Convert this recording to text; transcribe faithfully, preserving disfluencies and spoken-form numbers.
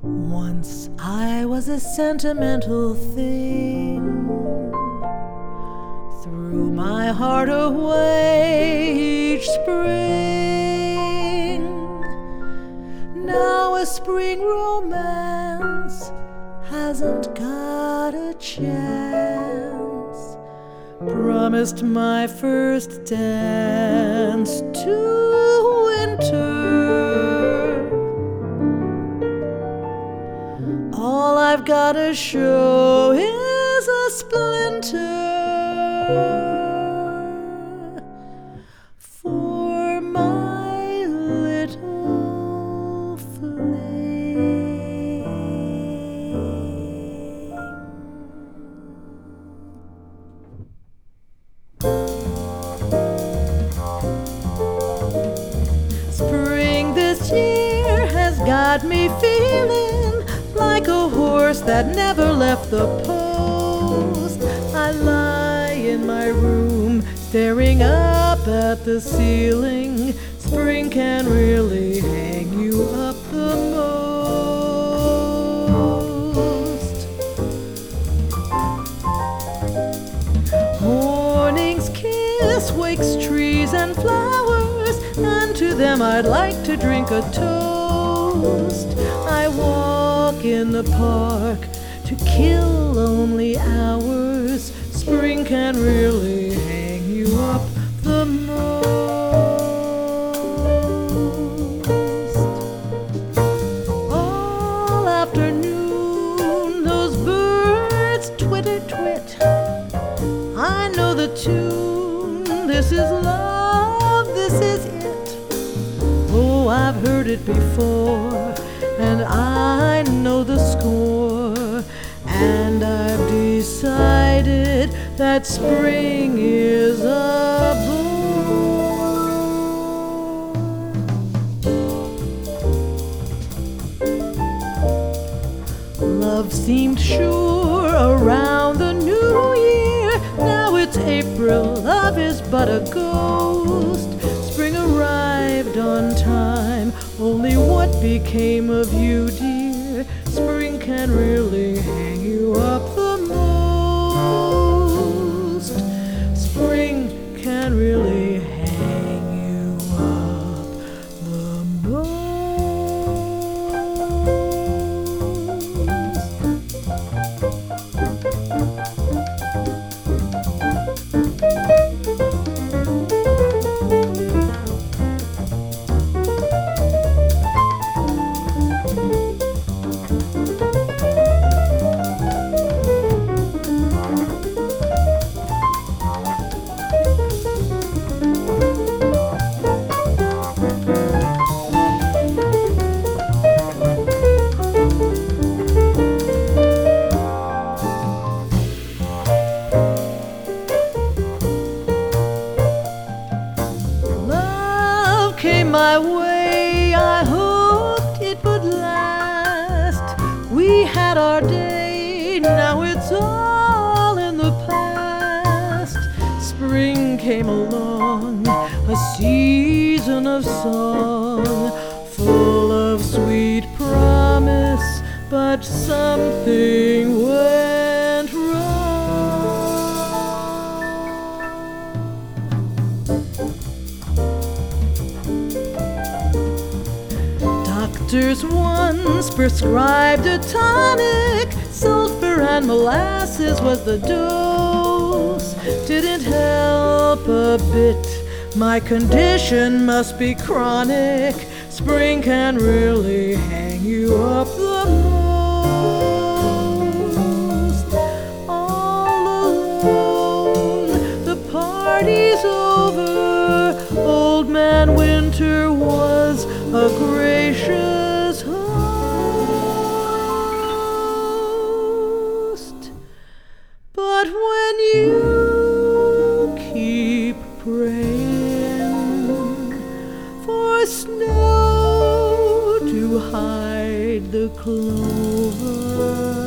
Once I was a sentimental thing, threw my heart away each spring. Now a spring romance hasn't got a chance. Promised my first dance to winter. All I've got to show is a splinter for my little flame. Spring this year has got me feeling like a horse that never left the post. I lie in my room staring up at the ceiling. Spring can really hang you up the most. Morning's kiss wakes trees and flowers, and to them I'd like to drink a toast. I walk in the park to kill lonely hours. Spring can really hang you up the most. All afternoon those birds twitter twit. I know the tune. This is love, this is it. Oh, I've heard it before, and I know the score, and I've decided that spring is a bore. Love seemed sure around the new year. Now it's April, love is but a ghost. Spring arrived on time, only what became of you, dear? Spring can really hang you up the most. Spring can really hang you up the most. Came my way, I hoped it would last. We had our day, now it's all in the past. Spring came along, a season of song, full of sweet promise, but something went wrong. Doctors once prescribed a tonic, sulfur and molasses was the dose. Didn't help a bit, my condition must be chronic. Spring can really hang you up the most. All alone, the party's over. Old Man Winter was a gracious host. But when you keep praying for snow to hide the clover,